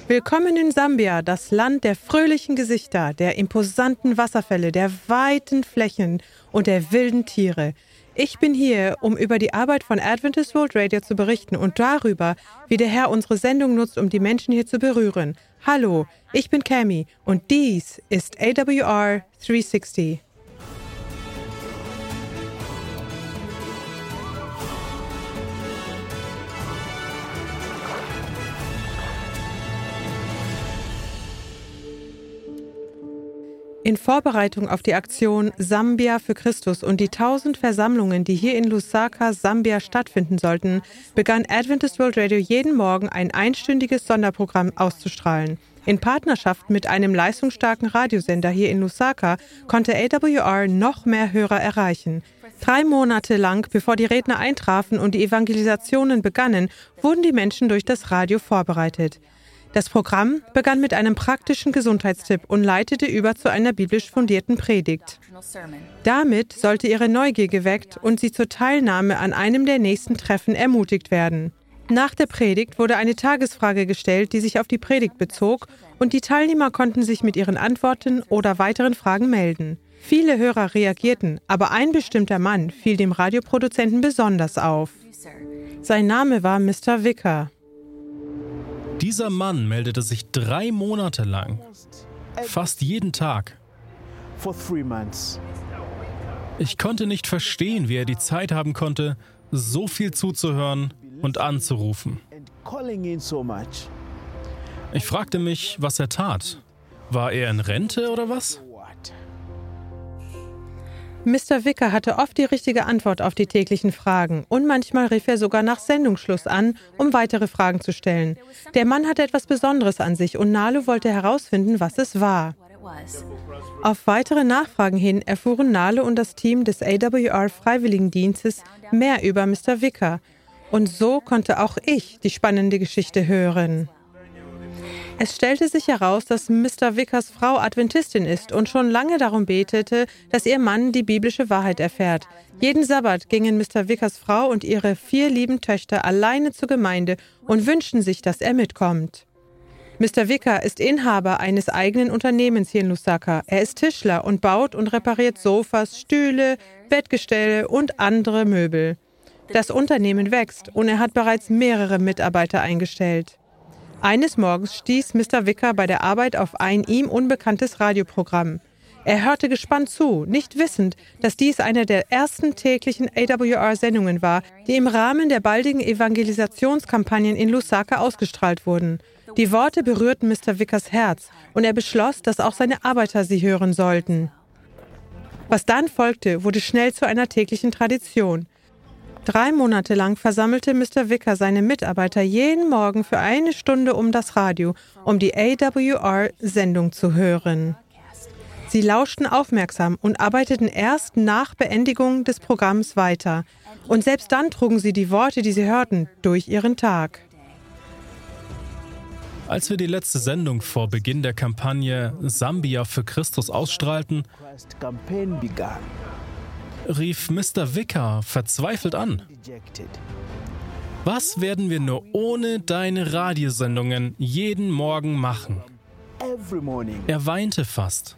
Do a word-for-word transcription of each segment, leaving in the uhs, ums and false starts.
Willkommen in Sambia, das Land der fröhlichen Gesichter, der imposanten Wasserfälle, der weiten Flächen und der wilden Tiere. Ich bin hier, um über die Arbeit von Adventist World Radio zu berichten und darüber, wie der Herr unsere Sendung nutzt, um die Menschen hier zu berühren. Hallo, ich bin Cami und dies ist A W R dreihundertsechzig. In Vorbereitung auf die Aktion Sambia für Christus und die tausend Versammlungen, die hier in Lusaka, Sambia stattfinden sollten, begann Adventist World Radio jeden Morgen ein einstündiges Sonderprogramm auszustrahlen. In Partnerschaft mit einem leistungsstarken Radiosender hier in Lusaka konnte A W R noch mehr Hörer erreichen. Drei Monate lang, bevor die Redner eintrafen und die Evangelisationen begannen, wurden die Menschen durch das Radio vorbereitet. Das Programm begann mit einem praktischen Gesundheitstipp und leitete über zu einer biblisch fundierten Predigt. Damit sollte ihre Neugier geweckt und sie zur Teilnahme an einem der nächsten Treffen ermutigt werden. Nach der Predigt wurde eine Tagesfrage gestellt, die sich auf die Predigt bezog, und die Teilnehmer konnten sich mit ihren Antworten oder weiteren Fragen melden. Viele Hörer reagierten, aber ein bestimmter Mann fiel dem Radioproduzenten besonders auf. Sein Name war Mister Vicker. Dieser Mann meldete sich drei Monate lang, fast jeden Tag. Ich konnte nicht verstehen, wie er die Zeit haben konnte, so viel zuzuhören und anzurufen. Ich fragte mich, was er tat. War er in Rente oder was? Mister Vicker hatte oft die richtige Antwort auf die täglichen Fragen und manchmal rief er sogar nach Sendungsschluss an, um weitere Fragen zu stellen. Der Mann hatte etwas Besonderes an sich und Nalo wollte herausfinden, was es war. Auf weitere Nachfragen hin erfuhren Nalo und das Team des A W R-Freiwilligendienstes mehr über Mister Vicker. Und so konnte auch ich die spannende Geschichte hören. Es stellte sich heraus, dass Mister Vickers Frau Adventistin ist und schon lange darum betete, dass ihr Mann die biblische Wahrheit erfährt. Jeden Sabbat gingen Mister Vickers Frau und ihre vier lieben Töchter alleine zur Gemeinde und wünschten sich, dass er mitkommt. Mister Vicker ist Inhaber eines eigenen Unternehmens hier in Lusaka. Er ist Tischler und baut und repariert Sofas, Stühle, Bettgestelle und andere Möbel. Das Unternehmen wächst und er hat bereits mehrere Mitarbeiter eingestellt. Eines Morgens stieß Mister Vicker bei der Arbeit auf ein ihm unbekanntes Radioprogramm. Er hörte gespannt zu, nicht wissend, dass dies eine der ersten täglichen A W R-Sendungen war, die im Rahmen der baldigen Evangelisationskampagnen in Lusaka ausgestrahlt wurden. Die Worte berührten Mister Vickers Herz und er beschloss, dass auch seine Arbeiter sie hören sollten. Was dann folgte, wurde schnell zu einer täglichen Tradition. Drei Monate lang versammelte Mister Vicker seine Mitarbeiter jeden Morgen für eine Stunde um das Radio, um die A W R-Sendung zu hören. Sie lauschten aufmerksam und arbeiteten erst nach Beendigung des Programms weiter. Und selbst dann trugen sie die Worte, die sie hörten, durch ihren Tag. Als wir die letzte Sendung vor Beginn der Kampagne Sambia für Christus ausstrahlten, rief Mister Vicker verzweifelt an. Was werden wir nur ohne deine Radiosendungen jeden Morgen machen? Er weinte fast.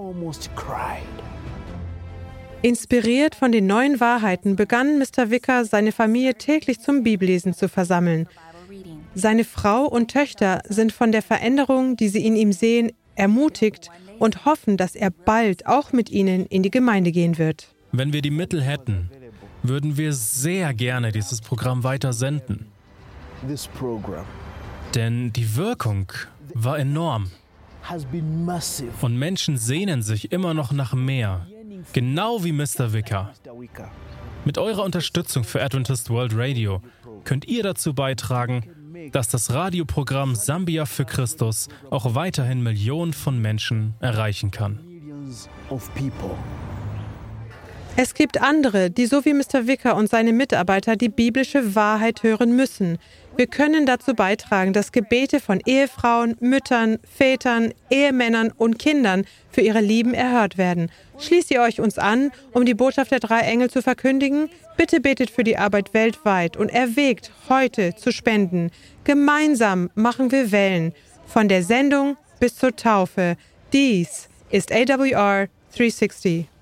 Inspiriert von den neuen Wahrheiten begann Mister Vicker, seine Familie täglich zum Bibellesen zu versammeln. Seine Frau und Töchter sind von der Veränderung, die sie in ihm sehen, ermutigt und hoffen, dass er bald auch mit ihnen in die Gemeinde gehen wird. Wenn wir die Mittel hätten, würden wir sehr gerne dieses Programm weiter senden. Denn die Wirkung war enorm. Und Menschen sehnen sich immer noch nach mehr, genau wie Mister Vicker. Mit eurer Unterstützung für Adventist World Radio könnt ihr dazu beitragen, dass das Radioprogramm Sambia für Christus auch weiterhin Millionen von Menschen erreichen kann. Es gibt andere, die so wie Mister Vicker und seine Mitarbeiter die biblische Wahrheit hören müssen. Wir können dazu beitragen, dass Gebete von Ehefrauen, Müttern, Vätern, Ehemännern und Kindern für ihre Lieben erhört werden. Schließt ihr euch uns an, um die Botschaft der drei Engel zu verkündigen? Bitte betet für die Arbeit weltweit und erwägt, heute zu spenden. Gemeinsam machen wir Wellen. Von der Sendung bis zur Taufe. Dies ist A W R dreihundertsechzig.